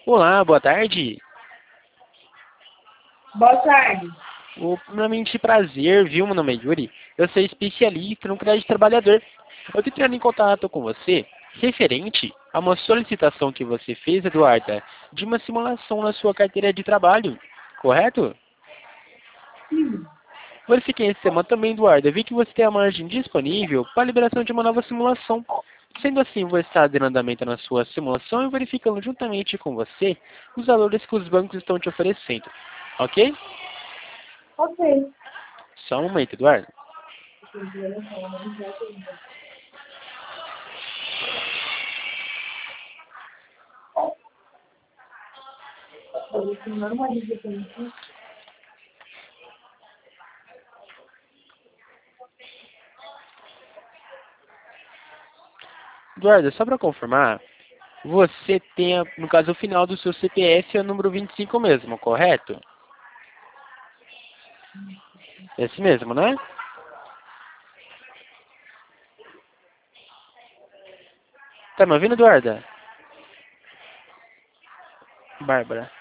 Olá, boa tarde. Boa tarde. Primeiramente, prazer, viu? Meu nome é Yuri. Eu sou especialista no crédito trabalhador. Eu estou entrando em contato com você referente a uma solicitação que você fez, Eduarda, de uma simulação na sua carteira de trabalho, correto? Sim. Verifiquei esse tema também, Eduarda. Vi que você tem a margem disponível para a liberação de uma nova simulação. Sendo assim, vou estar dando andamento na sua simulação e verificando juntamente com você os valores que os bancos estão te oferecendo. Ok? Ok. Só um momento, Eduardo. Eduardo, só para confirmar, você tem, no caso, o final do seu CPF é o número 25 mesmo, correto? Esse mesmo, né? Tá me ouvindo, Eduarda? Bárbara.